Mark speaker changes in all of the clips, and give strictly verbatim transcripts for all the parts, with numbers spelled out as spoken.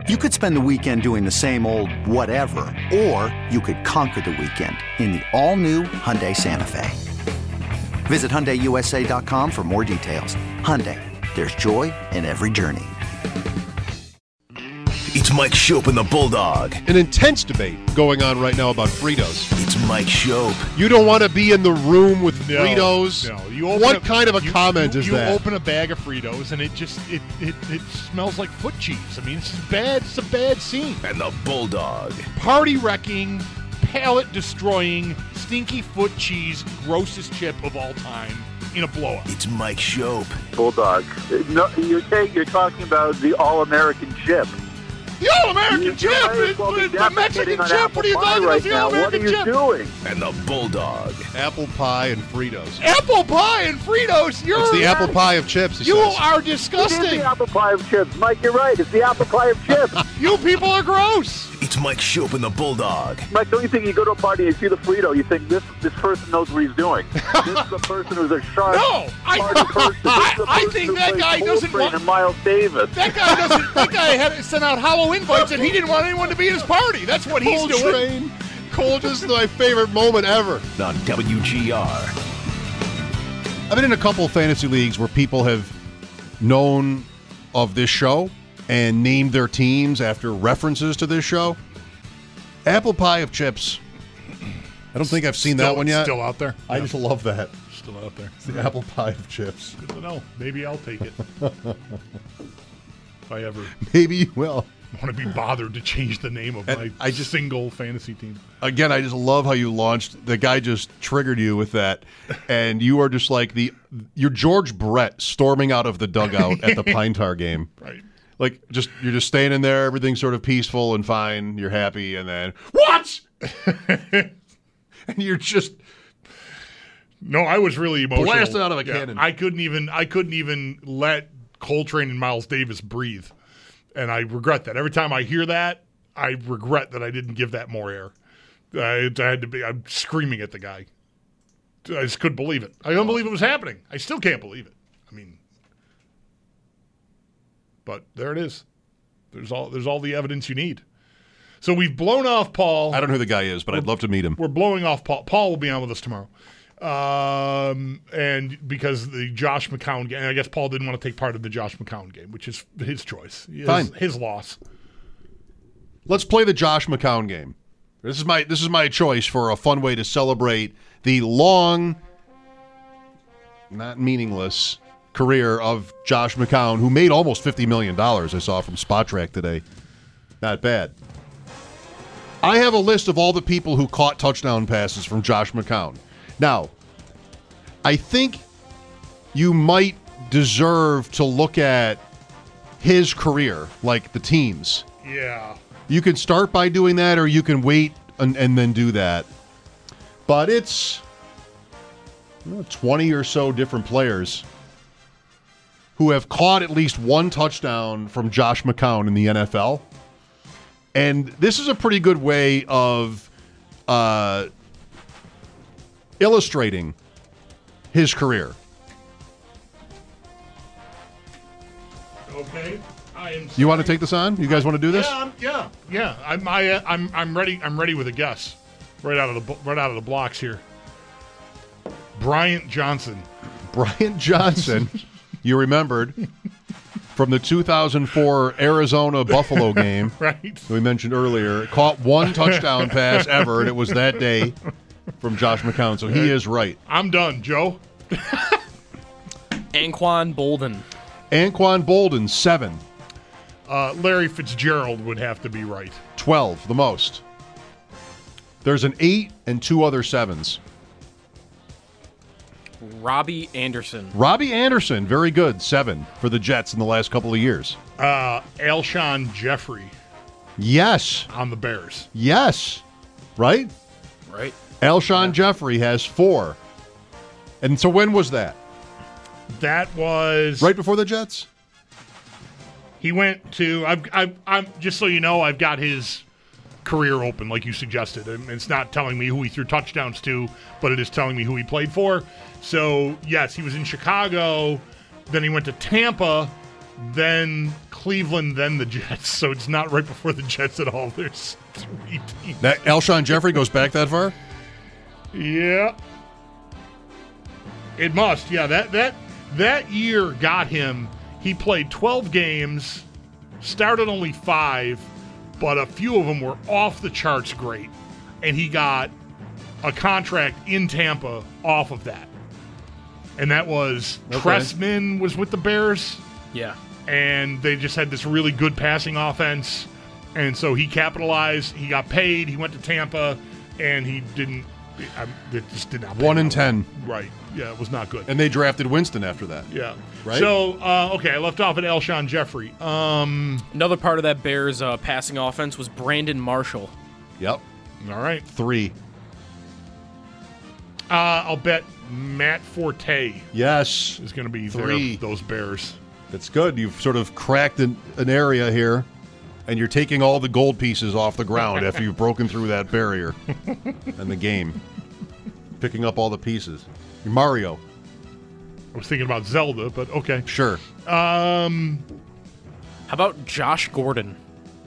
Speaker 1: You could spend the weekend doing the same old whatever, or you could conquer the weekend in the all-new Hyundai Santa Fe. Visit Hyundai U S A dot com for more details. Hyundai, there's joy in every journey.
Speaker 2: It's Mike Shope and the Bulldog.
Speaker 3: An intense debate going on right now about Fritos.
Speaker 2: It's Mike Shope.
Speaker 3: You don't want to be in the room with
Speaker 4: No,
Speaker 3: Fritos?
Speaker 4: No. You open
Speaker 3: what
Speaker 4: a,
Speaker 3: kind of a
Speaker 4: you,
Speaker 3: comment
Speaker 4: you,
Speaker 3: is
Speaker 4: you
Speaker 3: that?
Speaker 4: You open a bag of Fritos and it just it, it, it smells like foot cheese. I mean, it's bad. It's a bad scene.
Speaker 2: And the Bulldog.
Speaker 4: Party wrecking, palate destroying, stinky foot cheese, grossest chip of all time in a blow up.
Speaker 2: It's Mike Shope.
Speaker 5: Bulldog. No, you're, saying, you're talking about the All-American chip.
Speaker 4: The All-American chip! It, the Mexican chip! What are you talking about? The All-American chip!
Speaker 5: What are you doing?
Speaker 2: And the Bulldog.
Speaker 3: Apple pie and Fritos.
Speaker 4: Apple pie and Fritos! You're
Speaker 3: It's the apple pie of chips, he
Speaker 4: You
Speaker 3: says.
Speaker 4: are
Speaker 5: It is
Speaker 4: disgusting!
Speaker 5: the apple pie of chips. Mike, you're right. It's the apple pie of chips.
Speaker 4: You people are gross!
Speaker 2: It's Mike Shope and the Bulldog.
Speaker 5: Mike, don't you think you go to a party and you see the Frito, you think this this person knows what he's doing? This is a person who's a sharp,
Speaker 4: No! I,
Speaker 5: party person. This
Speaker 4: I,
Speaker 5: is a
Speaker 4: I
Speaker 5: person
Speaker 4: think
Speaker 5: who
Speaker 4: that
Speaker 5: plays
Speaker 4: guy doesn't
Speaker 5: Coltrane
Speaker 4: want...
Speaker 5: and Miles Davis.
Speaker 4: That guy doesn't... That guy had sent out hollow invites and he didn't want anyone to be at his party. That's what he's doing.
Speaker 3: Coltrane. Coltrane's my favorite moment ever.
Speaker 2: On W G R.
Speaker 3: I've been in a couple of fantasy leagues where people have known of this show and named their teams after references to this show. Apple pie of chips. I don't think I've seen
Speaker 4: Still-
Speaker 3: that one yet.
Speaker 4: Still out there?
Speaker 3: I
Speaker 4: Yeah.
Speaker 3: just love that.
Speaker 4: Still out there.
Speaker 3: It's the apple pie of chips.
Speaker 4: Good to know. Maybe I'll take it. If I ever
Speaker 3: Maybe you will.
Speaker 4: want to be bothered to change the name of
Speaker 3: And
Speaker 4: my
Speaker 3: I just-
Speaker 4: single fantasy team.
Speaker 3: Again, I just love how you launched. The guy just triggered you with that, and you are just like the you're George Brett storming out of the dugout at the Pine Tar game.
Speaker 4: Right.
Speaker 3: Like just you're just standing there, everything's sort of peaceful and fine. You're happy, and then
Speaker 4: What?
Speaker 3: and you're just
Speaker 4: No, I was really emotional.
Speaker 3: Blasted out of a cannon.
Speaker 4: I couldn't even I couldn't even let Coltrane and Miles Davis breathe. And I regret that. Every time I hear that, I regret that I didn't give that more air. I, I had to be I'm screaming at the guy. I just couldn't believe it. I couldn't believe it was happening. I still can't believe it. I mean, but there it is. There's all there's all the evidence you need. So we've blown off Paul.
Speaker 3: I don't know who the guy is, but I'd love to meet him.
Speaker 4: We're blowing off Paul. Paul will be on with us tomorrow. Um, and because the Josh McCown game, I guess Paul didn't want to take part in the Josh McCown game, which is his choice. His,
Speaker 3: Fine.
Speaker 4: His loss.
Speaker 3: Let's play the Josh McCown game. This is my this is my choice for a fun way to celebrate the long, not meaningless career of Josh McCown, who made almost fifty million dollars, I saw from Spot Track today. Not bad. I have a list of all the people who caught touchdown passes from Josh McCown. Now, I think you might deserve to look at his career, like the teams.
Speaker 4: Yeah.
Speaker 3: You can start by doing that, or you can wait and, and then do that. But it's well, twenty or so different players who have caught at least one touchdown from Josh McCown in the N F L. And this is a pretty good way of uh, illustrating his career.
Speaker 4: Okay. I am.
Speaker 3: You want to take this on? You guys want to do this?
Speaker 4: Yeah. I'm, yeah. Yeah. I'm. I, uh, I'm. I'm ready. I'm ready with a guess. Right out of the bo- right out of the blocks here. Bryant Johnson.
Speaker 3: Bryant Johnson, you remembered from the two thousand four Arizona Buffalo game,
Speaker 4: Right.
Speaker 3: we mentioned earlier, caught one touchdown pass ever, and it was that day from Josh McCown. So he is right.
Speaker 4: I'm done, Joe.
Speaker 6: Anquan Bolden.
Speaker 3: Anquan Bolden, seven.
Speaker 4: Uh, Larry Fitzgerald would have to be right.
Speaker 3: twelve, the most. There's an eight and two other sevens.
Speaker 6: Robbie Anderson.
Speaker 3: Robbie Anderson, very good, seven for the Jets in the last couple of years.
Speaker 4: Uh, Alshon Jeffrey
Speaker 3: Yes,
Speaker 4: on the Bears.
Speaker 3: yes, right?
Speaker 6: Right.
Speaker 3: Alshon Jeffrey has four. And so when was that?
Speaker 4: That was
Speaker 3: Right before the Jets?
Speaker 4: He went to. I've. I've. I'm just so you know. I've got his career open, like you suggested, and it's not telling me who he threw touchdowns to, but it is telling me who he played for. So yes, he was in Chicago. Then he went to Tampa, then Cleveland, then the Jets. So it's not right before the Jets at all. There's three teams.
Speaker 3: That Alshon Jeffrey goes back that far?
Speaker 4: Yeah. It must. Yeah, that that that year got him. He played twelve games, started only five, but a few of them were off the charts great. And he got a contract in Tampa off of that. And that was
Speaker 3: Okay.
Speaker 4: Trestman was with the Bears,
Speaker 6: Yeah.
Speaker 4: and they just had this really good passing offense. And so he capitalized. He got paid. He went to Tampa, and he didn't. I, it just did not. pay
Speaker 3: One in
Speaker 4: out.
Speaker 3: ten.
Speaker 4: Right. Yeah, it was not good.
Speaker 3: And they drafted Winston after that.
Speaker 4: Yeah.
Speaker 3: Right?
Speaker 4: So, uh, okay, I left off at Alshon Jeffrey. Um,
Speaker 6: Another part of that Bears uh, passing offense was Brandon Marshall.
Speaker 3: Yep.
Speaker 4: all right.
Speaker 3: Three.
Speaker 4: Uh, I'll bet Matt Forte
Speaker 3: Yes.
Speaker 4: is going to be
Speaker 3: Three.
Speaker 4: there, those Bears.
Speaker 3: That's good. You've sort of cracked an, an area here, and you're taking all the gold pieces off the ground after you've broken through that barrier and the game. Picking up all the pieces. Mario.
Speaker 4: I was thinking about Zelda, but okay.
Speaker 3: Sure.
Speaker 4: Um,
Speaker 6: How about Josh Gordon?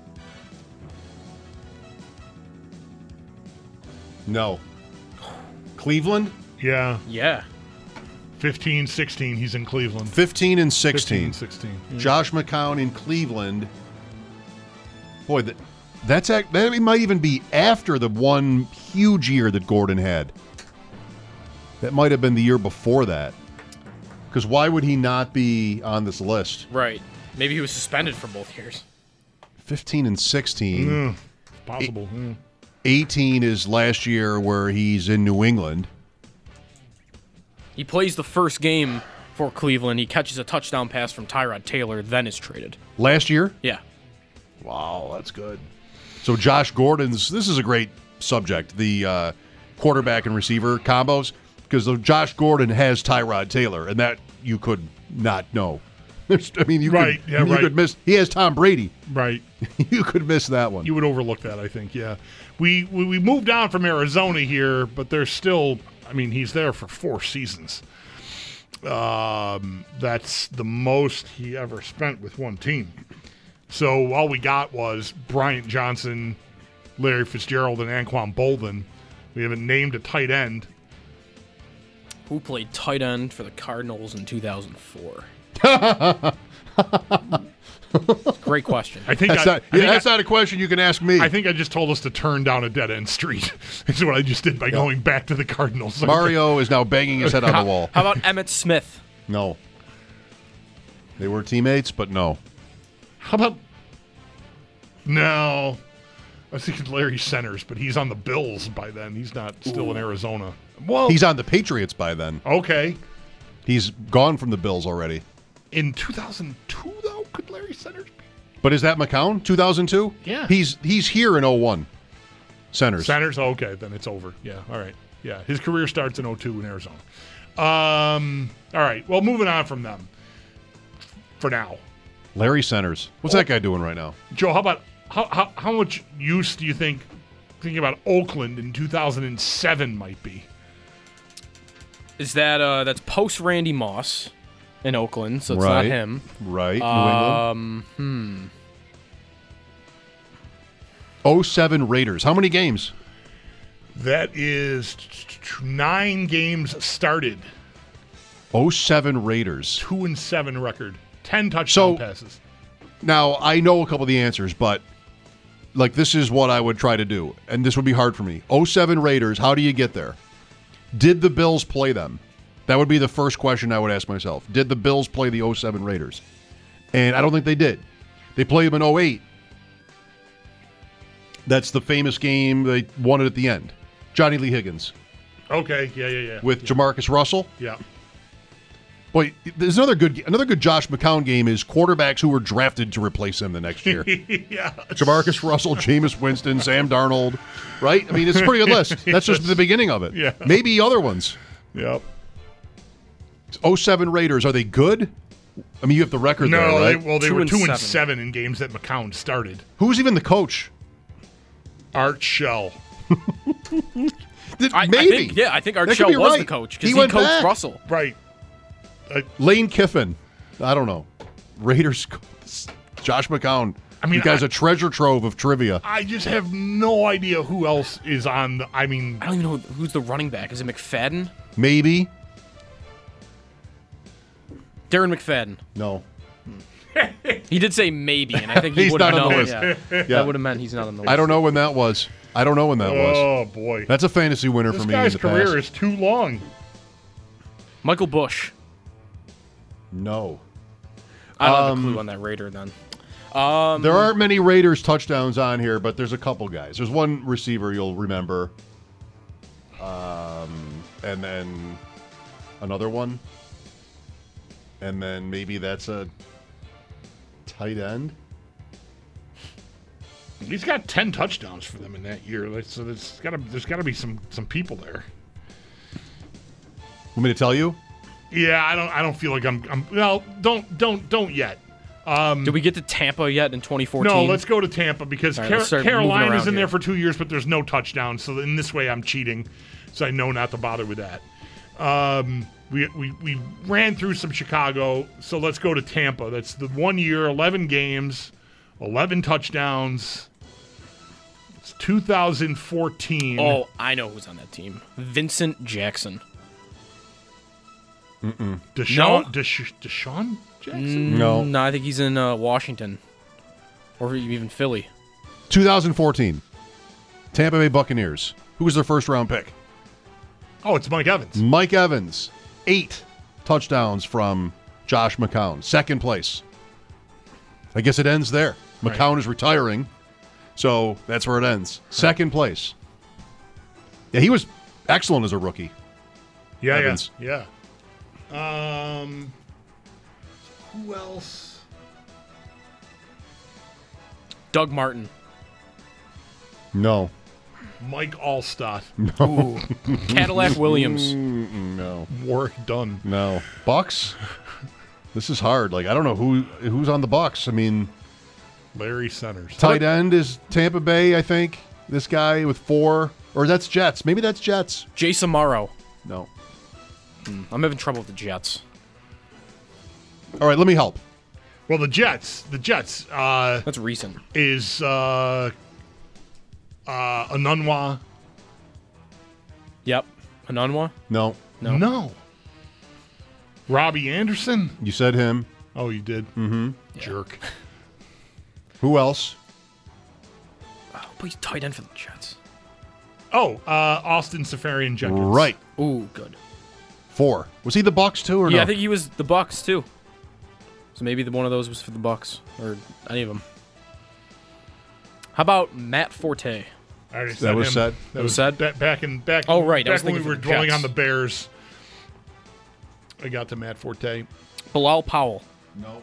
Speaker 3: No. Cleveland?
Speaker 4: yeah,
Speaker 6: Yeah.
Speaker 4: fifteen, sixteen, he's in Cleveland.
Speaker 3: fifteen and
Speaker 4: fifteen,
Speaker 3: sixteen.
Speaker 4: sixteen.
Speaker 3: Josh McCown in Cleveland. Boy, that, that's act- that might even be after the one huge year that Gordon had. That might have been the year before that. Because why would he not be on this list?
Speaker 6: Right. Maybe he was suspended for both years.
Speaker 3: fifteen and sixteen.
Speaker 4: Mm, possible. Mm.
Speaker 3: eighteen is last year where he's in New England.
Speaker 6: He plays the first game for Cleveland. He catches a touchdown pass from Tyrod Taylor, then is traded.
Speaker 3: Last year?
Speaker 6: Yeah.
Speaker 3: Wow, that's good. So Josh Gordon's, this is a great subject, the uh, quarterback and receiver combos, because Josh Gordon has Tyrod Taylor, and that you could not know. There's, I mean, you
Speaker 4: Right,
Speaker 3: could,
Speaker 4: yeah,
Speaker 3: you
Speaker 4: right.
Speaker 3: could miss. He has Tom Brady.
Speaker 4: Right.
Speaker 3: You could miss that one.
Speaker 4: You would overlook that, I think, yeah. We, we we moved on from Arizona here, but there's still, I mean, he's there for four seasons. Um, that's the most he ever spent with one team. So all we got was Bryant Johnson, Larry Fitzgerald, and Anquan Bolden. We haven't named a tight end.
Speaker 6: Who played tight end for the Cardinals in two thousand four? Great question.
Speaker 4: I think
Speaker 3: that's
Speaker 4: I,
Speaker 3: not,
Speaker 4: I
Speaker 3: yeah,
Speaker 4: think
Speaker 3: that's
Speaker 4: I,
Speaker 3: not a question you can ask me.
Speaker 4: I think I just told us to turn down a dead end street. That's what I just did by going back to the Cardinals.
Speaker 3: Mario is now banging his head on the wall.
Speaker 6: How about Emmitt Smith?
Speaker 3: No. They were teammates, but no.
Speaker 4: How about no? I was thinking Larry Centers, but he's on the Bills by then. He's not still in Arizona. Well,
Speaker 3: He's on the Patriots by then.
Speaker 4: okay.
Speaker 3: He's gone from the Bills already.
Speaker 4: In two thousand two, though, could Larry Centers be?
Speaker 3: But is that McCown? two thousand two?
Speaker 4: Yeah.
Speaker 3: He's he's here in oh one. Centers.
Speaker 4: Centers? Oh, okay, then it's over. Yeah, all right. Yeah, his career starts in oh two in Arizona. Um, all right, well, moving on from them for now.
Speaker 3: Larry Centers. What's that guy doing right now?
Speaker 4: Joe, how about how, how, how much use do you think thinking about Oakland in two thousand seven might be?
Speaker 6: Is that uh that's post Randy Moss in Oakland, so it's
Speaker 3: Right.
Speaker 6: not him.
Speaker 3: Right. New
Speaker 6: Um, hmm.
Speaker 3: England. oh seven Raiders. How many games?
Speaker 4: That is t- t- t- nine games started,
Speaker 3: oh seven Raiders.
Speaker 4: two and seven record, ten touchdown
Speaker 3: So-
Speaker 4: passes.
Speaker 3: Now, I know a couple of the answers, but like this is what I would try to do, and this would be hard for me. oh seven Raiders, how do you get there? Did the Bills play them? That would be the first question I would ask myself. Did the Bills play the oh seven Raiders? And I don't think they did. They played them in oh eight. That's the famous game. They won it at the end. Johnny Lee Higgins
Speaker 4: Okay, yeah, yeah, yeah.
Speaker 3: with Jamarcus Russell.
Speaker 4: yeah.
Speaker 3: Boy, there's another good another good Josh McCown game is quarterbacks who were drafted to replace him the next year.
Speaker 4: yeah.
Speaker 3: Jamarcus Russell, Jameis Winston, Sam Darnold, right? I mean, it's a pretty good list. That's just the beginning of it.
Speaker 4: Yeah.
Speaker 3: Maybe other ones.
Speaker 4: Yep.
Speaker 3: oh seven Raiders, are they good? I mean, you have the record
Speaker 4: No,
Speaker 3: there,
Speaker 4: they,
Speaker 3: right?
Speaker 4: well, they
Speaker 6: Two
Speaker 4: were
Speaker 6: and
Speaker 4: two and
Speaker 6: seven.
Speaker 4: seven in games that McCown started.
Speaker 3: Who's even the coach?
Speaker 4: Art Shell.
Speaker 3: Th-
Speaker 6: I,
Speaker 3: Maybe.
Speaker 6: I think, yeah, I think
Speaker 3: That could
Speaker 6: Archell
Speaker 3: be
Speaker 6: was
Speaker 3: right.
Speaker 6: the coach
Speaker 3: He
Speaker 6: because he,
Speaker 3: went
Speaker 6: coached
Speaker 3: back.
Speaker 6: Russell.
Speaker 4: Right.
Speaker 3: Lane Kiffin. I don't know. Raiders. Josh McCown.
Speaker 4: I mean,
Speaker 3: you guys
Speaker 4: I-
Speaker 3: a treasure trove of trivia.
Speaker 4: I just have no idea who else is on the. I mean,
Speaker 6: I don't even know who's the running back. Is it McFadden?
Speaker 3: Maybe.
Speaker 6: Darren McFadden.
Speaker 3: No.
Speaker 6: He did say maybe, and I think he
Speaker 3: He's
Speaker 6: would have
Speaker 3: not on the
Speaker 6: known.
Speaker 3: list.
Speaker 6: Yeah.
Speaker 3: Yeah.
Speaker 6: That would have meant he's not on the list.
Speaker 3: I don't know when that was. I don't know when that was.
Speaker 4: oh boy,
Speaker 3: That's a fantasy winner
Speaker 4: this
Speaker 3: for me.
Speaker 4: guy's
Speaker 3: in the
Speaker 4: career
Speaker 3: past.
Speaker 4: is too long.
Speaker 6: Michael Bush.
Speaker 3: No.
Speaker 6: I don't
Speaker 3: Um,
Speaker 6: have a clue on that Raider then. Um,
Speaker 3: There aren't many Raiders touchdowns on here, but there's a couple guys. There's one receiver you'll remember. Um, and then another one. And then maybe that's a tight end.
Speaker 4: He's got ten touchdowns for them in that year. Like, So there's got to there's got to be some some people there.
Speaker 3: Want me to tell you?
Speaker 4: Yeah, I don't I don't feel like I'm I'm well don't don't don't yet. Um,
Speaker 6: Did we get to Tampa yet in twenty fourteen?
Speaker 4: no, let's go to Tampa because
Speaker 6: All right,
Speaker 4: Car-
Speaker 6: let's start moving
Speaker 4: Carolina's
Speaker 6: around
Speaker 4: in there
Speaker 6: here.
Speaker 4: for two years, but there's no touchdowns. So in this way, I'm cheating. So I know not to bother with that. Um, we, we we ran through some Chicago, so let's go to Tampa. That's the one year, eleven games, eleven touchdowns. It's two thousand fourteen.
Speaker 6: Oh, I know who's on that team. Vincent Jackson.
Speaker 4: Deshaun,
Speaker 6: no?
Speaker 4: Desha- Deshaun Jackson?
Speaker 3: No.
Speaker 6: No, I think he's in uh, Washington. Or even Philly.
Speaker 3: twenty fourteen. Tampa Bay Buccaneers. Who was their first round pick?
Speaker 4: Oh, it's Mike Evans.
Speaker 3: Mike Evans. Eight touchdowns from Josh McCown. Second place. I guess it ends there.
Speaker 4: Right.
Speaker 3: McCown is retiring, so that's where it ends. Second place. Yeah, he was excellent as a rookie.
Speaker 4: Yeah,
Speaker 3: Evans.
Speaker 4: yeah, yeah. Um, who else?
Speaker 6: Doug Martin.
Speaker 3: No.
Speaker 4: Mike Allstott.
Speaker 6: Ooh. Cadillac Williams.
Speaker 3: No.
Speaker 4: Work done.
Speaker 3: No. Bucks? This is hard. Like, I don't know who who's on the Bucks. I mean,
Speaker 4: Larry Centers.
Speaker 3: tight end is Tampa Bay, I think. This guy with four. Or that's Jets. Maybe that's Jets.
Speaker 6: Jason Morrow.
Speaker 3: No.
Speaker 6: I'm having trouble with the Jets.
Speaker 3: All right, let me help.
Speaker 4: Well, the Jets. The Jets uh,
Speaker 6: That's recent.
Speaker 4: is uh, uh, Anunwa.
Speaker 6: Yep. Anunwa?
Speaker 3: No.
Speaker 6: No.
Speaker 4: No. Robbie Anderson.
Speaker 3: You said him.
Speaker 4: Oh, you did. Mm-hmm. Jerk.
Speaker 3: Who else?
Speaker 6: Oh, but he's tight end for the Jets.
Speaker 4: Oh, uh, Austin Safarian Jenkins.
Speaker 3: Right.
Speaker 6: Ooh, good.
Speaker 3: Four. Was he the Bucks too, or
Speaker 6: Yeah,
Speaker 3: no?
Speaker 6: I think he was the Bucks too. So maybe the, one of those was for the Bucks or any of them. How about Matt Forte?
Speaker 4: I already
Speaker 3: That
Speaker 4: said
Speaker 3: was
Speaker 4: him.
Speaker 3: said?
Speaker 4: That
Speaker 6: was said?
Speaker 4: ba- back in back.
Speaker 6: Oh, right, I
Speaker 4: Back
Speaker 6: was
Speaker 4: when we
Speaker 6: thinking
Speaker 4: were
Speaker 6: for the
Speaker 4: dwelling
Speaker 6: Jets.
Speaker 4: on the Bears. I got to Matt Forte.
Speaker 6: Bilal Powell.
Speaker 3: No.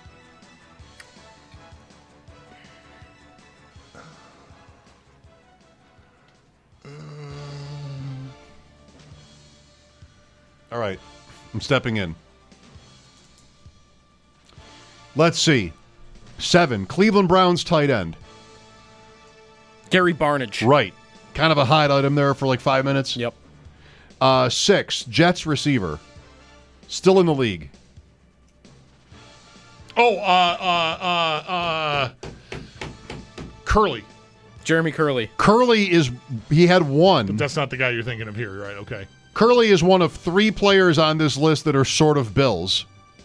Speaker 3: All right. I'm stepping in. Let's see. Seven. Cleveland Browns tight end.
Speaker 6: Gary Barnage.
Speaker 3: Right. Kind of a hide item there for like five minutes.
Speaker 6: Yep.
Speaker 3: Uh, six. Jets receiver. Still in the league.
Speaker 4: Oh, uh, uh, uh, uh, Curly.
Speaker 6: Jeremy Curley.
Speaker 3: Curley is, he had one.
Speaker 4: That's not the guy you're thinking of here, right? Okay.
Speaker 3: Curley is one of three players on this list that are sort of Bills.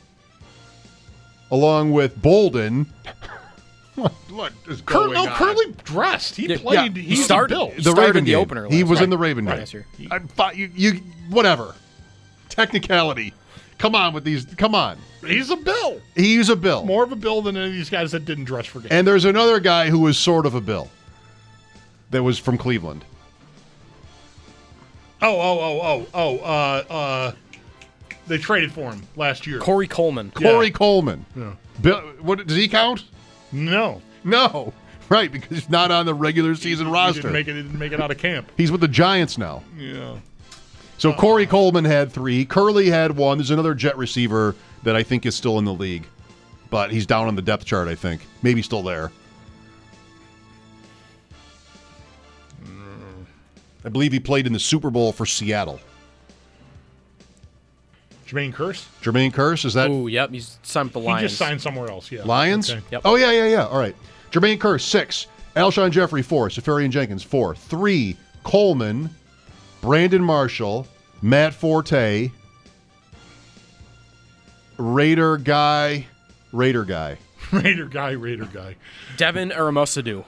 Speaker 3: Along with Bolden. what, what is
Speaker 4: Cur-
Speaker 3: going
Speaker 4: no,
Speaker 3: on?
Speaker 4: Curly dressed. He
Speaker 6: Yeah,
Speaker 4: played.
Speaker 3: yeah,
Speaker 6: he
Speaker 4: He's a
Speaker 6: started-
Speaker 4: Bill.
Speaker 6: he
Speaker 3: The
Speaker 6: started
Speaker 3: Raven
Speaker 6: the
Speaker 3: game.
Speaker 6: opener
Speaker 3: He
Speaker 6: last
Speaker 3: was
Speaker 6: year.
Speaker 3: in the Raven
Speaker 6: Right.
Speaker 3: game.
Speaker 6: Last year.
Speaker 3: I thought you, you, whatever. Technicality. Come on with these. Come on.
Speaker 4: He's a Bill.
Speaker 3: He's a Bill.
Speaker 4: More of a Bill than any of these guys that didn't dress for games.
Speaker 3: And there's another guy who was sort of a Bill. That was from Cleveland.
Speaker 4: oh, oh, oh, oh, oh. Uh, uh, they traded for him last year.
Speaker 6: Corey Coleman.
Speaker 3: Corey
Speaker 4: Yeah.
Speaker 3: Coleman.
Speaker 4: Yeah.
Speaker 3: Bill, what does he count?
Speaker 4: No,
Speaker 3: No. Right, because he's not on the regular season
Speaker 4: he
Speaker 3: roster.
Speaker 4: didn't make it. He didn't make it out of camp.
Speaker 3: He's with the Giants now.
Speaker 4: Yeah.
Speaker 3: So Corey Coleman had three. Curley had one. There's another Jet receiver that I think is still in the league. But he's down on the depth chart, I think. Maybe still there. I believe he played in the Super Bowl for Seattle.
Speaker 4: Jermaine Kearse?
Speaker 3: Jermaine Kearse, is that
Speaker 6: Ooh, yep. He's signed for the
Speaker 4: He
Speaker 6: Lions.
Speaker 4: just signed somewhere else, yeah.
Speaker 3: Lions?
Speaker 4: Okay.
Speaker 6: Yep.
Speaker 3: Oh, yeah, yeah, yeah. All right. Jermaine Kearse, six. Alshon Jeffrey, four. Safarian Jenkins, four. Three, Coleman, Brandon Marshall, Matt Forte, Raider guy, Raider guy.
Speaker 4: Raider guy, Raider guy.
Speaker 6: Devin Aramusadu.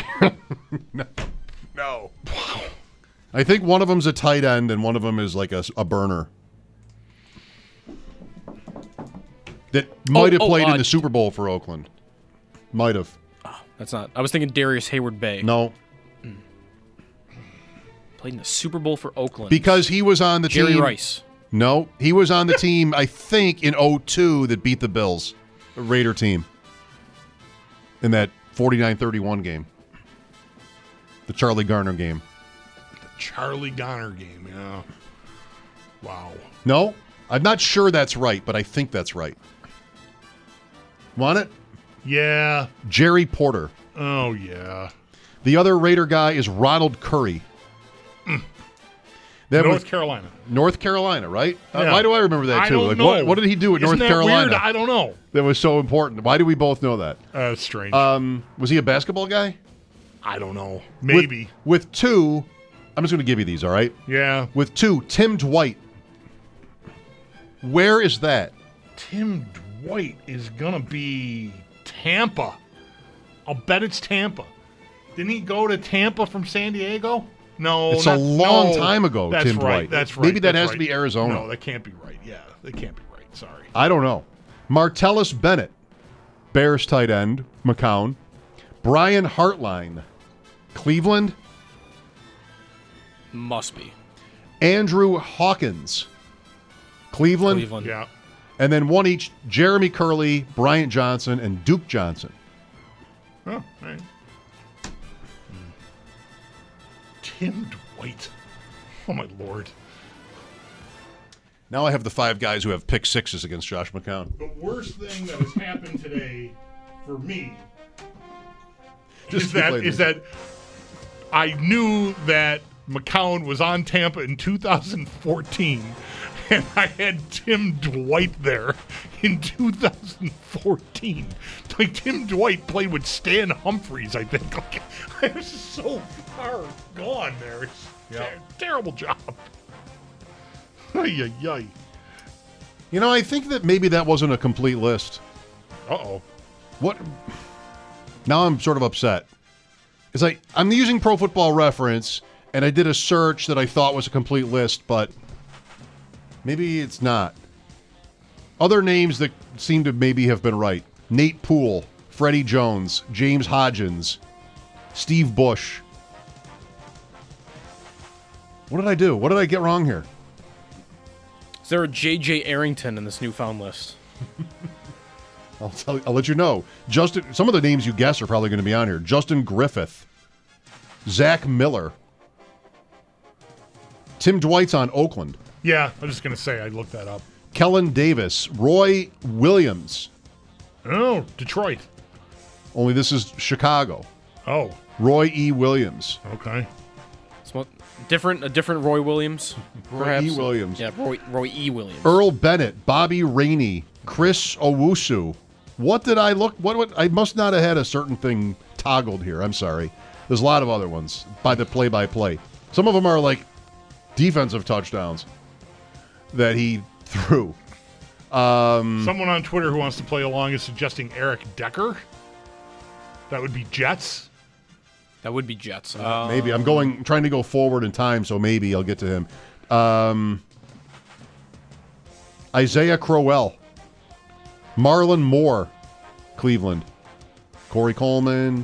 Speaker 3: No. I think one of them's a tight end and one of them is like a, a burner. That might
Speaker 6: Oh,
Speaker 3: have
Speaker 6: oh,
Speaker 3: played
Speaker 6: uh,
Speaker 3: in the Super Bowl for Oakland. Might have.
Speaker 6: That's not. I was thinking Darius Hayward Bay.
Speaker 3: No.
Speaker 6: Played in the Super Bowl for Oakland.
Speaker 3: Because he was on the
Speaker 6: Jerry
Speaker 3: team.
Speaker 6: Rice.
Speaker 3: No. He was on the team, I think, in oh two that beat the Bills. The Raider team. In that forty-nine thirty-one game. The Charlie Garner game.
Speaker 4: Charlie Garner game, yeah. Wow.
Speaker 3: No? I'm not sure that's right, but I think that's right. Want it?
Speaker 4: Yeah.
Speaker 3: Jerry Porter.
Speaker 4: Oh, yeah.
Speaker 3: The other Raider guy is Ronald Curry. That
Speaker 4: North
Speaker 3: was
Speaker 4: Carolina.
Speaker 3: North Carolina, right? Uh,
Speaker 4: Yeah.
Speaker 3: why do I remember that
Speaker 4: I
Speaker 3: too?
Speaker 4: don't
Speaker 3: Like,
Speaker 4: know.
Speaker 3: What, what did he do at
Speaker 4: Isn't
Speaker 3: North
Speaker 4: that
Speaker 3: Carolina?
Speaker 4: Weird? I don't know.
Speaker 3: That was so important. Why do we both know that?
Speaker 4: Uh, that's strange.
Speaker 3: Um, was he a basketball guy?
Speaker 4: I don't know. Maybe.
Speaker 3: With, with two, I'm just going to give you these, all right?
Speaker 4: Yeah.
Speaker 3: With two, Tim Dwight. Where is that?
Speaker 4: Tim Dwight is going to be Tampa. I'll bet it's Tampa. Didn't he go to Tampa from San Diego? No.
Speaker 3: It's
Speaker 4: not,
Speaker 3: a long
Speaker 4: no.
Speaker 3: time ago,
Speaker 4: That's
Speaker 3: Tim
Speaker 4: right.
Speaker 3: Dwight.
Speaker 4: That's right.
Speaker 3: Maybe that
Speaker 4: That's
Speaker 3: has
Speaker 4: right.
Speaker 3: to be Arizona.
Speaker 4: No, that can't be right. Yeah, that can't be right. Sorry.
Speaker 3: I don't know. Martellus Bennett, Bears tight end, McCown. Brian Hartline, Cleveland.
Speaker 6: Must be.
Speaker 3: Andrew Hawkins, Cleveland.
Speaker 6: Cleveland.
Speaker 4: Yeah.
Speaker 3: And then one each, Jeremy Curley, Bryant Johnson, and Duke Johnson.
Speaker 4: Oh, all right. Tim Dwight. Oh, my Lord.
Speaker 3: Now I have the five guys who have pick sixes against Josh McCown.
Speaker 4: The worst thing that has happened today for me
Speaker 3: Just
Speaker 4: is that
Speaker 3: play
Speaker 4: is
Speaker 3: this.
Speaker 4: that I knew that McCown was on Tampa in two thousand fourteen, and I had Tim Dwight there in two thousand fourteen. Like, Tim Dwight played with Stan Humphries, I think. Like, I was so far gone there. It's
Speaker 3: Yep.
Speaker 4: ter- terrible job. Ay, ay, ay.
Speaker 3: You know, I think that maybe that wasn't a complete list.
Speaker 4: Uh-oh.
Speaker 3: What? Now I'm sort of upset. It's like I'm using Pro Football Reference, and I did a search that I thought was a complete list, but maybe it's not. Other names that seem to maybe have been right. Nate Poole, Freddie Jones, James Hodgins, Steve Bush. What did I do? What did I get wrong here?
Speaker 6: Is there a J J Arrington in this newfound list?
Speaker 3: I'll tell you, I'll let you know. Justin, some of the names you guess are probably going to be on here. Justin Griffith, Zach Miller, Tim Dwight's on Oakland,
Speaker 4: Yeah, I was just going to say, I looked that up.
Speaker 3: Kellen Davis, Roy Williams.
Speaker 4: Oh, Detroit.
Speaker 3: Only this is Chicago.
Speaker 4: Oh,
Speaker 3: Roy E. Williams.
Speaker 4: okay.
Speaker 6: Small, different, a different Roy Williams,
Speaker 3: Roy
Speaker 6: perhaps.
Speaker 3: E. Williams.
Speaker 6: Yeah, Roy, Roy E. Williams.
Speaker 3: Earl Bennett, Bobby Rainey, Chris Owusu. What did I look? What? What? I must not have had a certain thing toggled here. I'm sorry. There's a lot of other ones by the play-by-play. Some of them are like defensive touchdowns that he threw. Um,
Speaker 4: Someone on Twitter who wants to play along is suggesting Eric Decker. That would be Jets.
Speaker 6: That would be Jets. Uh,
Speaker 3: maybe I'm going trying to go forward in time, so maybe I'll get to him. Um, Isaiah Crowell, Marlon Moore, Cleveland, Corey Coleman.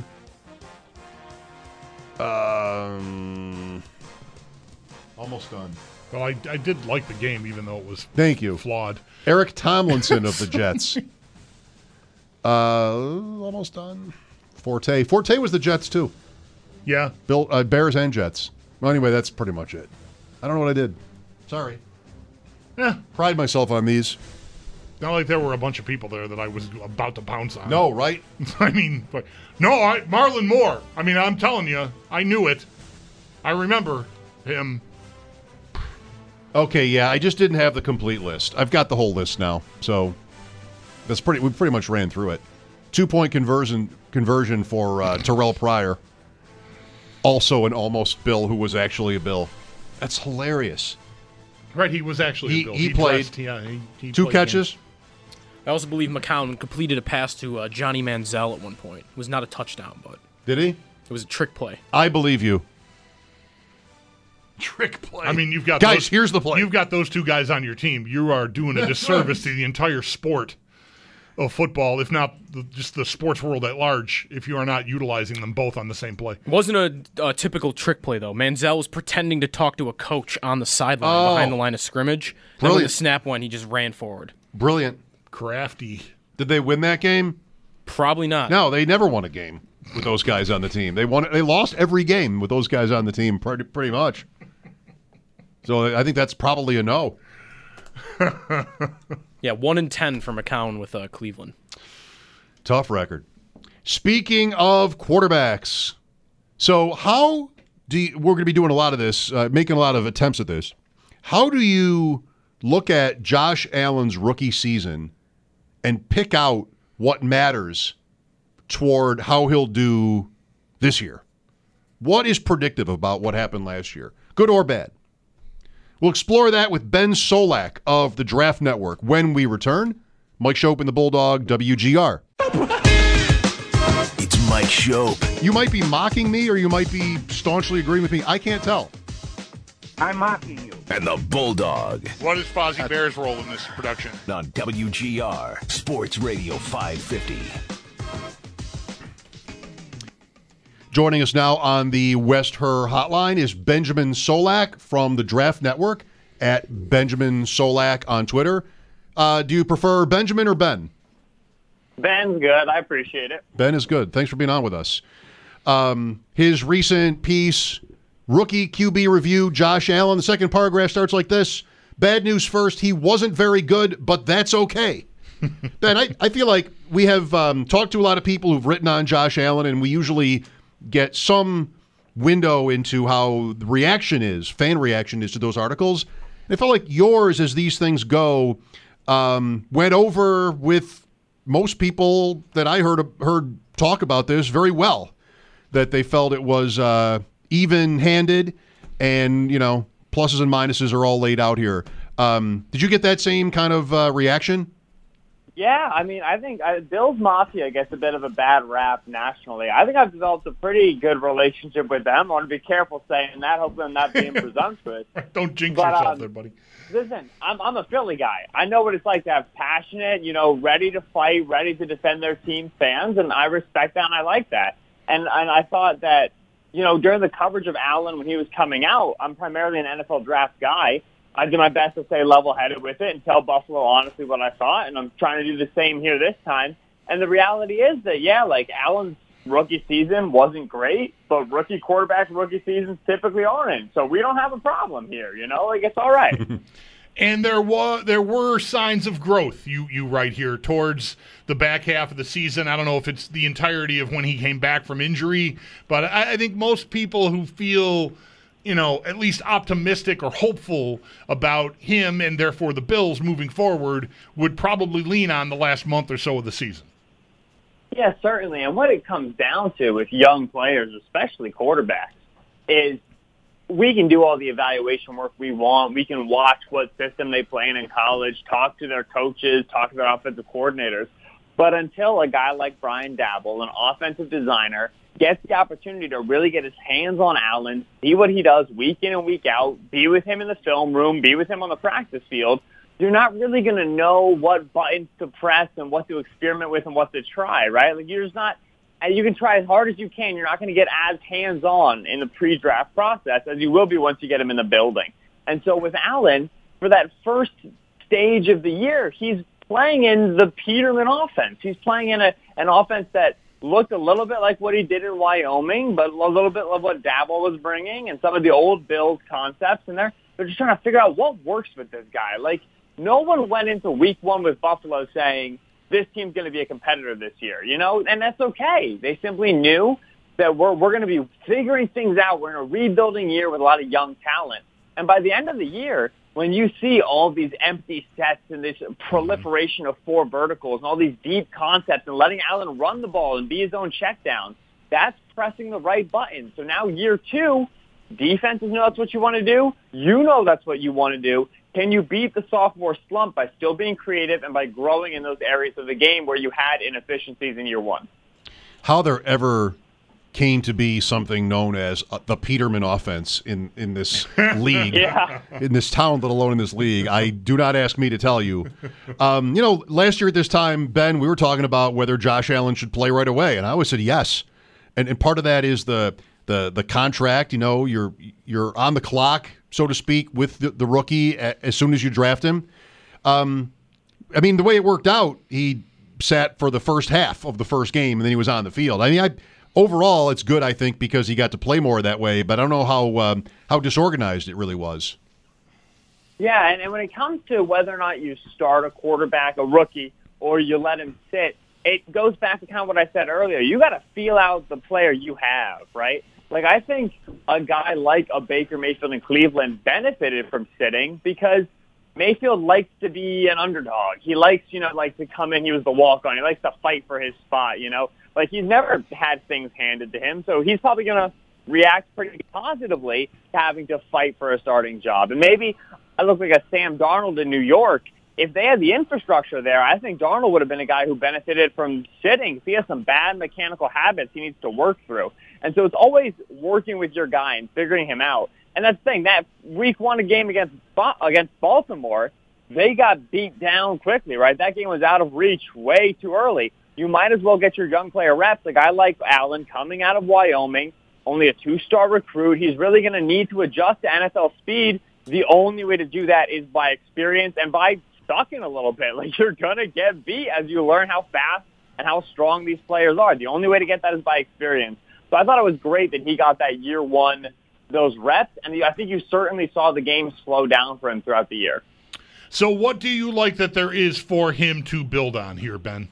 Speaker 3: Um, almost done.
Speaker 4: Well, I, I did like the game, even though it was
Speaker 3: Thank you.
Speaker 4: flawed.
Speaker 3: Eric Tomlinson of the Jets. Uh, almost done. Forte. Forte was the Jets too.
Speaker 4: Yeah.
Speaker 3: Bill, uh, Bears and Jets. Well, anyway, that's pretty much it. I don't know what I did. Sorry.
Speaker 4: Yeah.
Speaker 3: Pride myself on these.
Speaker 4: Not like there were a bunch of people there that I was about to pounce on.
Speaker 3: No, right?
Speaker 4: I mean, but no, I, Marlon Moore. I mean, I'm telling you, I knew it. I remember him.
Speaker 3: Okay, yeah, I just didn't have the complete list. I've got the whole list now, so that's pretty. We pretty much ran through it. Two-point conversion conversion for uh, Terrell Pryor. Also an almost Bill who was actually a Bill. That's hilarious.
Speaker 4: Right, he was actually
Speaker 3: He-
Speaker 4: a Bill.
Speaker 3: he played
Speaker 4: dressed- yeah, he, he
Speaker 3: Two
Speaker 4: played
Speaker 3: catches.
Speaker 4: games.
Speaker 6: I also believe McCown completed a pass to uh, Johnny Manziel at one point. It was not a touchdown, but
Speaker 3: Did he?
Speaker 6: it was a trick play.
Speaker 3: I believe you. Trick play.
Speaker 4: I mean, you've got
Speaker 3: Guys,
Speaker 4: those,
Speaker 3: here's the play.
Speaker 4: You've got those two guys on your team. You are doing a disservice to the entire sport of football, if not the, just the sports world at large, if you are not utilizing them both on the same play.
Speaker 6: It wasn't a, a typical trick play, though. Manziel was pretending to talk to a coach on the sideline
Speaker 3: Oh.
Speaker 6: behind the line of scrimmage. Then when the
Speaker 3: Brilliant.
Speaker 6: snap went, he just ran forward.
Speaker 3: Brilliant.
Speaker 4: Crafty.
Speaker 3: Did they win that game?
Speaker 6: Probably not.
Speaker 3: No, they never won a game with those guys on the team. They won. They lost every game with those guys on the team, pretty, pretty much. So I think that's probably a no.
Speaker 6: Yeah, one in ten for McCown with uh, Cleveland.
Speaker 3: Tough record. Speaking of quarterbacks, so how do you, we're going to be doing a lot of this, uh, making a lot of attempts at this. How do you look at Josh Allen's rookie season and pick out what matters toward how he'll do this year? What is predictive about what happened last year, good or bad? We'll explore that with Ben Solak of the Draft Network when we return. Mike Shope and the Bulldog, W G R.
Speaker 2: It's Mike Shope.
Speaker 3: You might be mocking me or you might be staunchly agreeing with me. I can't tell.
Speaker 7: I'm mocking you.
Speaker 2: And the Bulldog
Speaker 4: What is Fozzie Bear's role in this production?
Speaker 2: on W G R Sports Radio five fifty.
Speaker 3: Joining us now on the West Her hotline is Benjamin Solak from the Draft Network at Benjamin Solak on Twitter. Uh, do you prefer Benjamin or Ben?
Speaker 7: Ben's good. I appreciate it.
Speaker 3: Ben is good. Thanks for being on with us. Um, his recent piece, Rookie Q B Review, Josh Allen, the second paragraph starts like this. Bad news first, he wasn't very good, but that's okay. Ben, I, I feel like we have um, talked to a lot of people who've written on Josh Allen, and we usually get some window into how the reaction is, fan reaction is to those articles. And I felt like yours, as these things go, um, went over with most people that I heard heard talk about this very well, that they felt it was uh, even-handed and, you know, pluses and minuses are all laid out here. Um, did you get that same kind of uh, reaction?
Speaker 7: Yeah, I mean, I think uh, Bills Mafia gets a bit of a bad rap nationally. I think I've developed a pretty good relationship with them. I want to be careful saying that. Hopefully I'm not being presumptuous.
Speaker 4: Don't jinx
Speaker 7: But,
Speaker 4: yourself
Speaker 7: um,
Speaker 4: there, buddy.
Speaker 7: Listen, I'm, I'm a Philly guy. I know what it's like to have passionate, you know, ready to fight, ready to defend their team fans, and I respect that and I like that. And and I thought that, you know, during the coverage of Allen when he was coming out, I'm primarily an N F L draft guy. I did my best to stay level-headed with it and tell Buffalo honestly what I thought, and I'm trying to do the same here this time. And the reality is that, yeah, like Allen's rookie season wasn't great, but rookie quarterbacks' rookie seasons typically aren't. So we don't have a problem here, you know? Like, it's all right.
Speaker 4: And there was there were signs of growth. You you write here towards the back half of the season. I don't know if it's the entirety of when he came back from injury, but I, I think most people who feel, you know, at least optimistic or hopeful about him and therefore the Bills moving forward would probably lean on the last month or so of the season.
Speaker 7: Yeah, certainly. And what it comes down to with young players, especially quarterbacks, is we can do all the evaluation work we want. We can watch what system they play in in college, talk to their coaches, talk to their offensive coordinators. But until a guy like Brian Dabble, an offensive designer, gets the opportunity to really get his hands on Allen, see what he does week in and week out, be with him in the film room, be with him on the practice field, you're not really going to know what buttons to press and what to experiment with and what to try, right? Like, you're just not – you can try as hard as you can. You're not going to get as hands-on in the pre-draft process as you will be once you get him in the building. And so with Allen, for that first stage of the year, he's playing in the Peterman offense. He's playing in a, an offense that looked a little bit like what he did in Wyoming, but a little bit of what Dabble was bringing and some of the old Bills concepts. And they're, they're just trying to figure out what works with this guy. Like, no one went into week one with Buffalo saying, this team's going to be a competitor this year, you know, and that's okay. They simply knew that we're, we're going to be figuring things out. We're in a rebuilding year with a lot of young talent. And by the end of the year, when you see all these empty sets and this proliferation of four verticals and all these deep concepts and letting Allen run the ball and be his own check down, that's pressing the right button. So now year two, defenses know that's what you want to do. You know that's what you want to do. Can you beat the sophomore slump by still being creative and by growing in those areas of the game where you had inefficiencies in year one?
Speaker 3: How there ever came to be something known as uh, the Peterman offense in, in this league,
Speaker 7: yeah.
Speaker 3: in this town, let alone in this league, I do not ask me to tell you. Um, you know, last year at this time, Ben, we were talking about whether Josh Allen should play right away, and I always said yes. And, and part of that is the the the contract. You know, you're you're on the clock, so to speak, with the, the rookie a, as soon as you draft him. Um, I mean, the way it worked out, he sat for the first half of the first game, and then he was on the field. I mean, I overall, it's good, I think, because he got to play more that way, but I don't know how um, how disorganized it really was.
Speaker 7: Yeah, and, and when it comes to whether or not you start a quarterback, a rookie, or you let him sit, it goes back to kind of what I said earlier. You got to feel out the player you have, right? Like, I think a guy like a Baker Mayfield in Cleveland benefited from sitting because Mayfield likes to be an underdog. He likes, you know, like to come in. He was the walk-on. He likes to fight for his spot, you know. Like, he's never had things handed to him, so he's probably going to react pretty positively to having to fight for a starting job. And maybe I look like a Sam Darnold in New York. If they had the infrastructure there, I think Darnold would have been a guy who benefited from sitting. If he has some bad mechanical habits he needs to work through. And so it's always working with your guy and figuring him out. And that's the thing, that week one game against against Baltimore, they got beat down quickly, right? That game was out of reach way too early. You might as well get your young player reps. Like, I like Allen coming out of Wyoming, only a two-star recruit. He's really going to need to adjust to N F L speed. The only way to do that is by experience and by sucking a little bit. Like, you're going to get beat as you learn how fast and how strong these players are. The only way to get that is by experience. So I thought it was great that he got that year one, those reps, and I think you certainly saw the game slow down for him throughout the year.
Speaker 4: So what do you like that there is for him to build on here, Ben?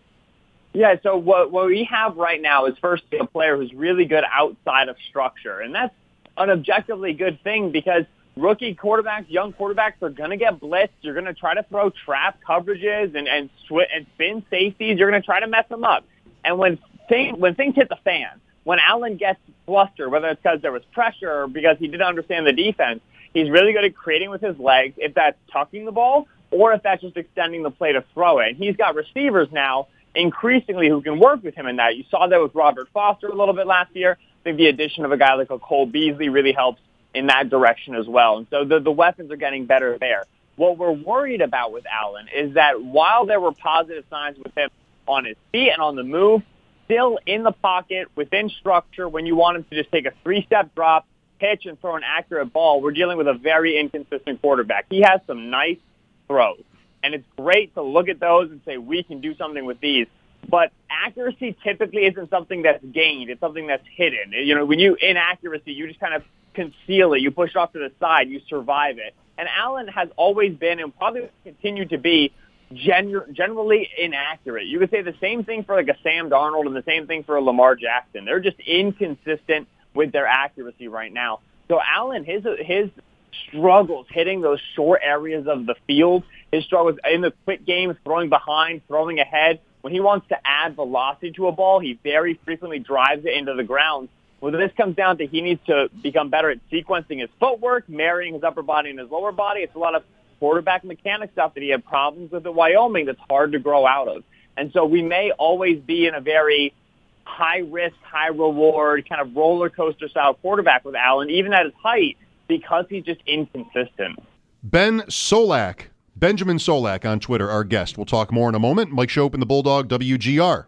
Speaker 7: Yeah, so what, what we have right now is first a player who's really good outside of structure, and that's an objectively good thing because rookie quarterbacks, young quarterbacks are going to get blitzed. You're going to try to throw trap coverages and and, sw- and spin safeties. You're going to try to mess them up. And when, thing, when things hit the fan, when Allen gets flustered, whether it's because there was pressure or because he didn't understand the defense, he's really good at creating with his legs, if that's tucking the ball or if that's just extending the play to throw it. And he's got receivers now increasingly who can work with him in that. You saw that with Robert Foster a little bit last year. I think the addition of a guy like a Cole Beasley really helps in that direction as well. And so the, the weapons are getting better there. What we're worried about with Allen is that while there were positive signs with him on his feet and on the move, still in the pocket, within structure, when you want him to just take a three-step drop, pitch, and throw an accurate ball, we're dealing with a very inconsistent quarterback. He has some nice throws, and it's great to look at those and say, we can do something with these. But accuracy typically isn't something that's gained. It's something that's hidden. You know, when you inaccuracy, you just kind of conceal it. You push it off to the side. You survive it. And Allen has always been and probably will continue to be Gen- generally inaccurate. You could say the same thing for like a Sam Darnold and the same thing for a Lamar Jackson. They're just inconsistent with their accuracy right now. So Allen, his his struggles hitting those short areas of the field, his struggles in the quick games, throwing behind, throwing ahead. When he wants to add velocity to a ball, he very frequently drives it into the ground. Well, this comes down to he needs to become better at sequencing his footwork, marrying his upper body and his lower body. It's a lot of quarterback mechanic stuff that he had problems with at Wyoming that's hard to grow out of. And so we may always be in a very high-risk, high-reward, kind of roller coaster-style quarterback with Allen, even at his height, because he's just inconsistent.
Speaker 3: Ben Solak, Benjamin Solak on Twitter, our guest. We'll talk more in a moment. Mike Schopp and the Bulldog, W G R.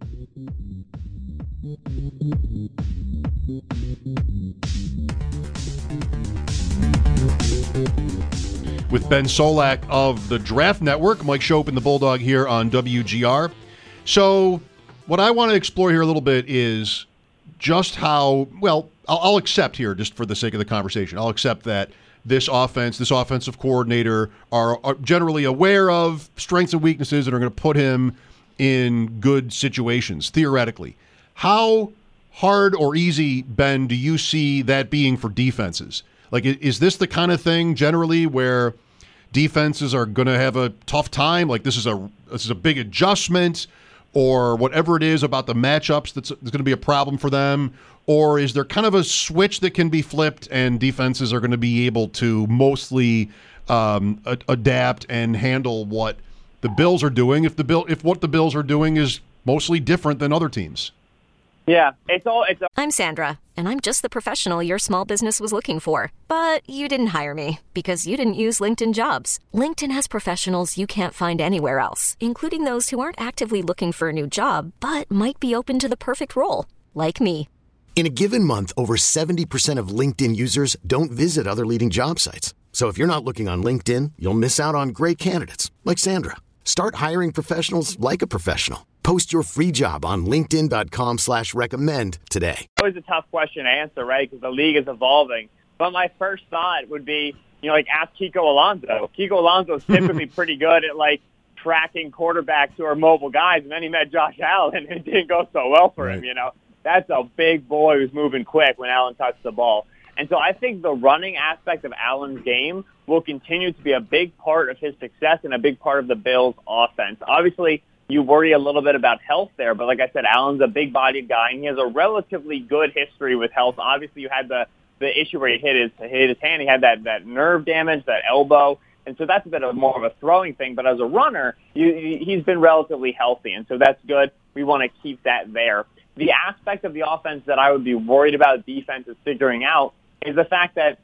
Speaker 3: With Ben Solak of the Draft Network, Mike Schopp and the Bulldog here on W G R. So what I want to explore here a little bit is just how, well, I'll, I'll accept here, just for the sake of the conversation, I'll accept that this offense, this offensive coordinator are, are generally aware of strengths and weaknesses and are going to put him in good situations, theoretically. How hard or easy, Ben, do you see that being for defenses? Like, i- is this the kind of thing generally where defenses are going to have a tough time? Like, this is a this is a big adjustment, or whatever it is about the matchups that's, that's going to be a problem for them? Or is there kind of a switch that can be flipped and defenses are going to be able to mostly um, a- adapt and handle what the Bills are doing if the Bill if what the Bills are doing is mostly different than other teams?
Speaker 7: Yeah, it's all it's.
Speaker 8: I'm Sandra, and I'm just the professional your small business was looking for. But you didn't hire me because you didn't use LinkedIn Jobs. LinkedIn has professionals you can't find anywhere else, including those who aren't actively looking for a new job, but might be open to the perfect role, like me.
Speaker 9: In a given month, over seventy percent of LinkedIn users don't visit other leading job sites. So if you're not looking on LinkedIn, you'll miss out on great candidates like Sandra. Start hiring professionals like a professional. Post your free job on linkedin.com slash recommend today.
Speaker 7: Always a tough question to answer, right? Because the league is evolving. But my first thought would be, you know, like ask Kiko Alonso. Kiko Alonso is typically pretty good at like tracking quarterbacks who are mobile guys, and then he met Josh Allen, and it didn't go so well for
Speaker 3: Right.
Speaker 7: him. You know, that's a big boy who's moving quick when Allen touched the ball. And so I think the running aspect of Allen's game will continue to be a big part of his success and a big part of the Bills' offense. Obviously, you worry a little bit about health there, but like I said, Allen's a big-bodied guy, and he has a relatively good history with health. Obviously, you had the, the issue where he hit his, hit his hand. He had that, that nerve damage, that elbow, and so that's a bit of more of a throwing thing. But as a runner, you, he's been relatively healthy, and so that's good. We want to keep that there. The aspect of the offense that I would be worried about defense is figuring out is the fact that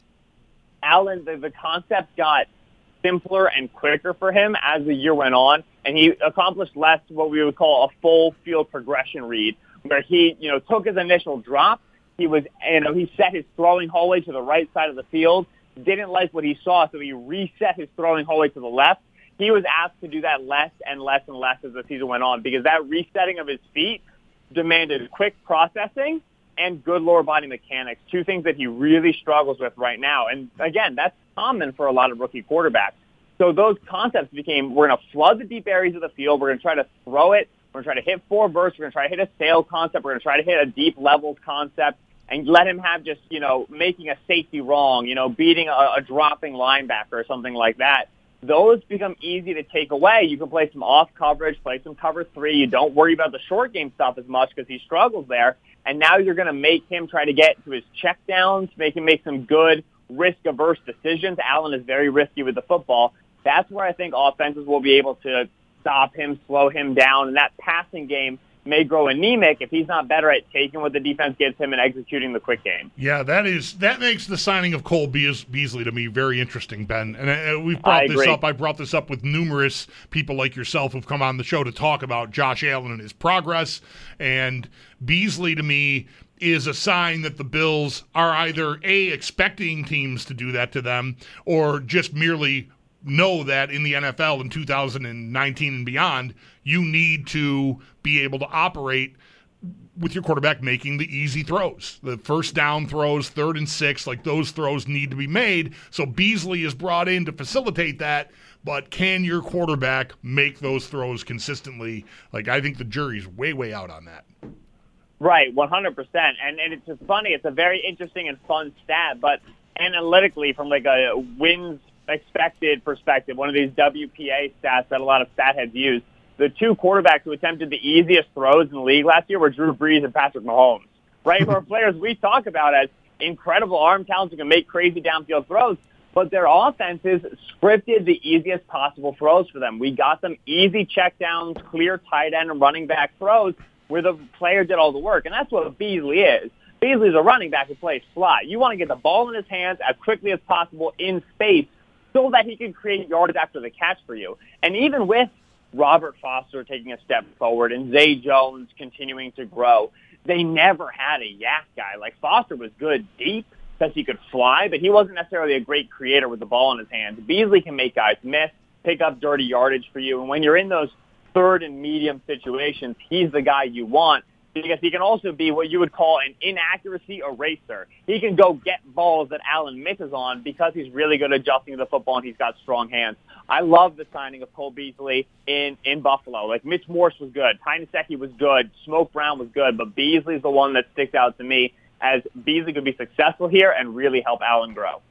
Speaker 7: Allen, the, the concept got simpler and quicker for him as the year went on, and he accomplished less what we would call a full field progression read, where he, you know, took his initial drop. He was, you know, he set his throwing hallway to the right side of the field, didn't like what he saw, so he reset his throwing hallway to the left. He was asked to do that less and less and less as the season went on, because that resetting of his feet demanded quick processing and good lower body mechanics, two things that he really struggles with right now. And again, that's common for a lot of rookie quarterbacks. So those concepts became, we're going to flood the deep areas of the field. We're going to try to throw it. We're going to try to hit four bursts. We're going to try to hit a sail concept. We're going to try to hit a deep levels concept and let him have just, you know, making a safety wrong, you know, beating a, a dropping linebacker or something like that. Those become easy to take away. You can play some off coverage, play some cover three. You don't worry about the short game stuff as much because he struggles there. And now you're going to make him try to get to his check downs, make him make some good risk-averse decisions. Allen is very risky with the football. That's where I think offenses will be able to stop him, slow him down, and that passing game may grow anemic if he's not better at taking what the defense gives him and executing the quick game.
Speaker 4: Yeah, that is that makes the signing of Cole Beas- Beasley to me very interesting, Ben. And uh, we've brought
Speaker 7: I
Speaker 4: this
Speaker 7: agree.
Speaker 4: up. I brought this up with numerous people like yourself who've come on the show to talk about Josh Allen and his progress. And Beasley, to me, is a sign that the Bills are either A, expecting teams to do that to them, or just merely know that in the N F L in two thousand nineteen and beyond, you need to be able to operate with your quarterback making the easy throws. The first down throws, third and six, like those throws need to be made. So Beasley is brought in to facilitate that, but can your quarterback make those throws consistently? Like, I think the jury's way, way out on that.
Speaker 7: Right, one hundred percent. And, and it's just funny. It's a very interesting and fun stat, but analytically from like a wins expected perspective, one of these W P A stats that a lot of stat heads use, the two quarterbacks who attempted the easiest throws in the league last year were Drew Brees and Patrick Mahomes, right? Who are players we talk about as incredible arm talents who can make crazy downfield throws, but their offenses scripted the easiest possible throws for them. We got them easy checkdowns, clear tight end and running back throws where the player did all the work, and that's what Beasley is. Beasley's a running back who plays slot. You want to get the ball in his hands as quickly as possible in space so that he can create yardage after the catch for you. And even with Robert Foster taking a step forward and Zay Jones continuing to grow, they never had a yak guy. Like, Foster was good deep because he could fly, but he wasn't necessarily a great creator with the ball in his hands. Beasley can make guys miss, pick up dirty yardage for you, and when you're in those third and medium situations, he's the guy you want because he can also be what you would call an inaccuracy eraser. He can go get balls that Allen misses on because he's really good at adjusting to the football and he's got strong hands. I love the signing of Cole Beasley in, in Buffalo. Like, Mitch Morse was good. Heinecki was good. Smoke Brown was good. But Beasley's the one that sticks out to me as Beasley could be successful here and really help Allen grow.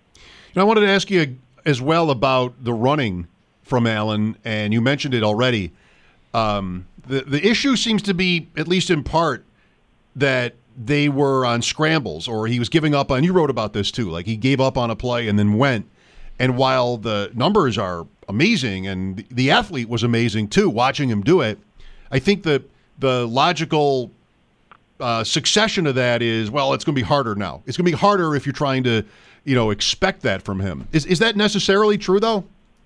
Speaker 3: know, I wanted to ask you as well about the running from Allen, and you mentioned it already. Um, the the issue seems to be, at least in part, that they were on scrambles, or he was giving up on. You wrote about this too. Like he gave up on a play and then went. And while the numbers are amazing, and the athlete was amazing too, watching him do it, I think the the logical uh, succession of that is, well, it's going to be harder now. It's going to be harder if you're trying to, you know, expect that from him. Is is that necessarily true though?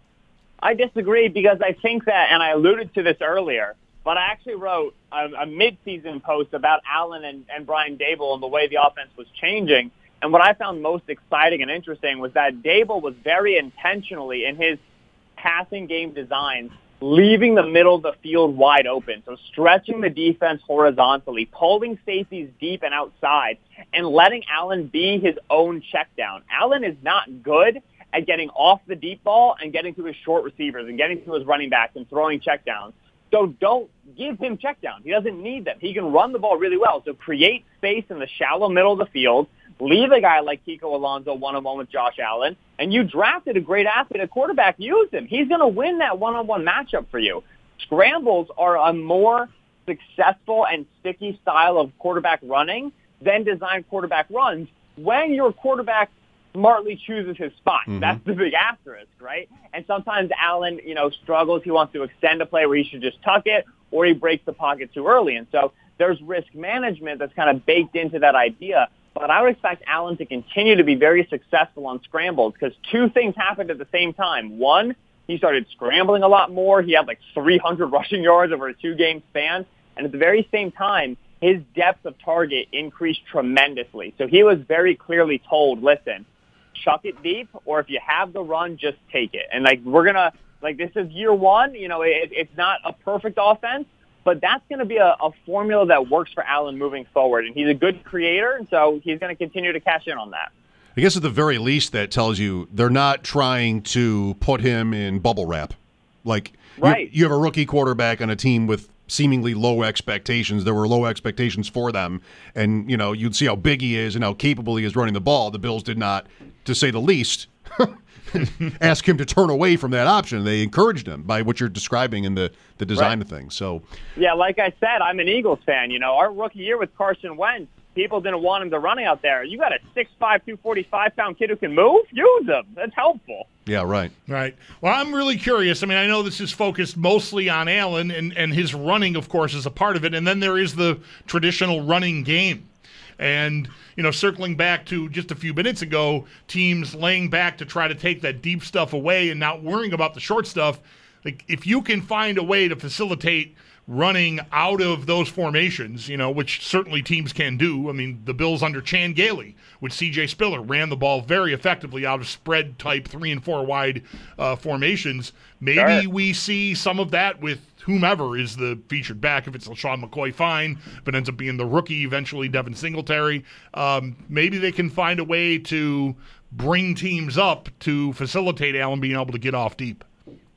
Speaker 7: I disagree because I think that, and I alluded to this earlier, but I actually wrote a, a mid-season post about Allen and, and Brian Daboll and the way the offense was changing. And what I found most exciting and interesting was that Daboll was very intentionally in his passing game designs, leaving the middle of the field wide open. So stretching the defense horizontally, pulling safeties deep and outside, and letting Allen be his own check down. Allen is not good at getting off the deep ball and getting to his short receivers and getting to his running backs and throwing checkdowns. So don't give him checkdowns. He doesn't need them. He can run the ball really well. So create space in the shallow middle of the field, leave a guy like Kiko Alonso one-on-one with Josh Allen, and you drafted a great athlete at quarterback. Use him. He's going to win that one-on-one matchup for you. Scrambles are a more successful and sticky style of quarterback running than designed quarterback runs when your quarterback smartly chooses his spot. Mm-hmm. That's the big asterisk, right? And sometimes Allen, you know, struggles. He wants to extend a play where he should just tuck it, or he breaks the pocket too early. And so there's risk management that's kind of baked into that idea. But I would expect Allen to continue to be very successful on scrambles because two things happened at the same time. One, he started scrambling a lot more. He had like three hundred rushing yards over a two-game span. And at the very same time, his depth of target increased tremendously. So he was very clearly told, listen, chuck it deep, or if you have the run, just take it. And, like, we're going to, like, this is year one. You know, it, it's not a perfect offense, but that's going to be a, a formula that works for Allen moving forward. And he's a good creator, and so he's going to continue to cash in on that.
Speaker 3: I guess at the very least that tells you they're not trying to put him in bubble wrap. Like,
Speaker 7: right.
Speaker 3: you, you have a rookie quarterback on a team with seemingly low expectations. There were low expectations for them. And, you know, you'd see how big he is and how capable he is running the ball. The Bills did not, to say the least, ask him to turn away from that option. They encouraged him by what you're describing in the, the design
Speaker 7: right.
Speaker 3: of things. So,
Speaker 7: yeah, like I said, I'm an Eagles fan. You know, our rookie year with Carson Wentz, people didn't want him to run out there. You got a six five, two forty-five pound kid who can move? Use him. That's helpful.
Speaker 3: Yeah, right.
Speaker 4: Right. Well, I'm really curious. I mean, I know this is focused mostly on Allen, and, and his running, of course, is a part of it. And then there is the traditional running game. And, you know, circling back to just a few minutes ago, teams laying back to try to take that deep stuff away and not worrying about the short stuff. Like, if you can find a way to facilitate running out of those formations, you know, which certainly teams can do. I mean, the Bills under Chan Gailey with C J Spiller ran the ball very effectively out of spread type three and four wide uh, formations. Maybe sure. we see some of that with whomever is the featured back. If it's LaShawn McCoy, fine. If it ends up being the rookie, eventually Devin Singletary, um, maybe they can find a way to bring teams up to facilitate Allen being able to get off deep.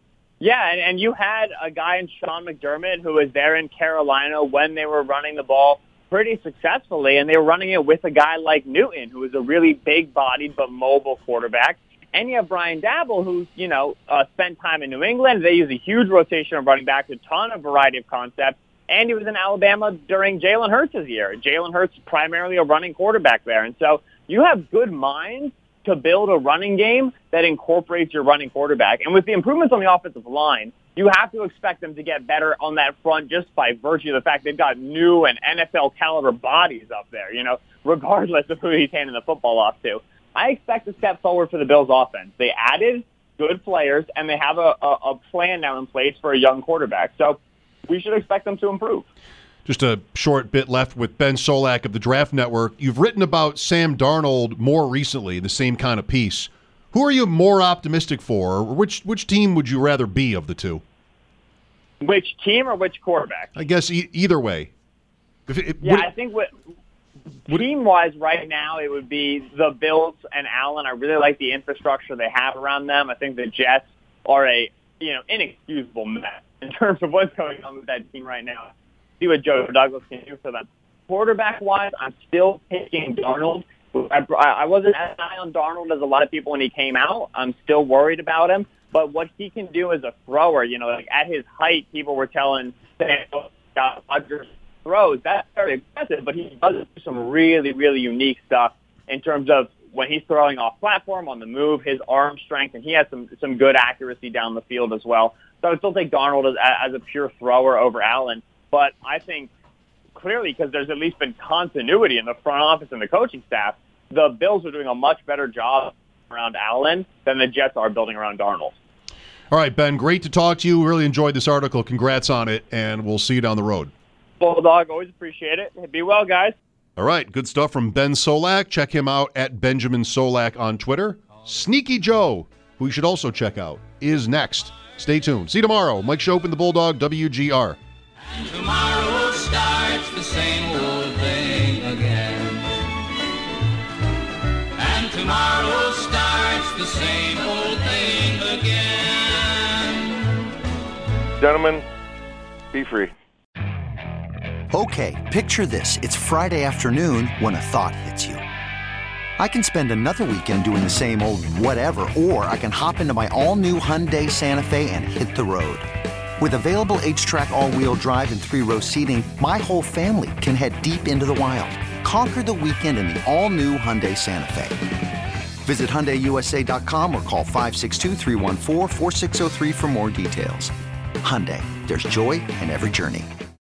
Speaker 7: Yeah, and, and you had a guy in Sean McDermott who was there in Carolina when they were running the ball pretty successfully, and they were running it with a guy like Newton, who was a really big-bodied but mobile quarterback. And you have Brian Daboll, who's, you know, uh, spent time in New England. They use a huge rotation of running backs, a ton of variety of concepts. And he was in Alabama during Jalen Hurts' year. Jalen Hurts primarily a running quarterback there. And so you have good minds to build a running game that incorporates your running quarterback. And with the improvements on the offensive line, you have to expect them to get better on that front just by virtue of the fact they've got new and N F L caliber bodies up there, you know, regardless of who he's handing the football off to. I expect a step forward for the Bills offense. They added good players, and they have a, a, a plan now in place for a young quarterback. So we should expect them to improve.
Speaker 3: Just a short bit left with Ben Solak of the Draft Network. You've written about Sam Darnold more recently, the same kind of piece. Who are you more optimistic for? Or which which team would you rather be of the two?
Speaker 7: Which team or which quarterback?
Speaker 3: I guess e- either way. If it,
Speaker 7: yeah,
Speaker 3: it,
Speaker 7: I think what, team-wise right now it would be the Bills and Allen. I really like the infrastructure they have around them. I think the Jets are a you know inexcusable mess in terms of what's going on with that team right now. See what Joe Douglas can do for them. Quarterback-wise, I'm still picking Darnold I, I wasn't as high on Darnold as a lot of people when he came out. I'm still worried about him. But what he can do as a thrower, you know, like at his height, people were telling Rodgers throws. That's very aggressive, but he does do some really, really unique stuff in terms of when he's throwing off platform, on the move, his arm strength, and he has some some good accuracy down the field as well. So I would still take Darnold as, as a pure thrower over Allen. But I think clearly, because there's at least been continuity in the front office and the coaching staff, the Bills are doing a much better job around Allen than the Jets are building around Darnold.
Speaker 3: All right, Ben, great to talk to you. Really enjoyed this article. Congrats on it, and we'll see you down the road.
Speaker 7: Bulldog, always appreciate it. Be well, guys.
Speaker 3: All right, good stuff from Ben Solak. Check him out at Benjamin Solak on Twitter. Sneaky Joe, who you should also check out, is next. Stay tuned. See you tomorrow. Mike Shope and the Bulldog, W G R.
Speaker 10: And tomorrow starts the same old thing again. And tomorrow starts the same old thing again.
Speaker 11: Gentlemen, be free.
Speaker 1: Okay, picture this. It's Friday afternoon when a thought hits you. I can spend another weekend doing the same old whatever, or I can hop into my all-new Hyundai Santa Fe and hit the road. With available H-Track all-wheel drive and three-row seating, my whole family can head deep into the wild. Conquer the weekend in the all-new Hyundai Santa Fe. Visit Hyundai U S A dot com or call five six two, three one four, four six zero three for more details. Hyundai, there's joy in every journey.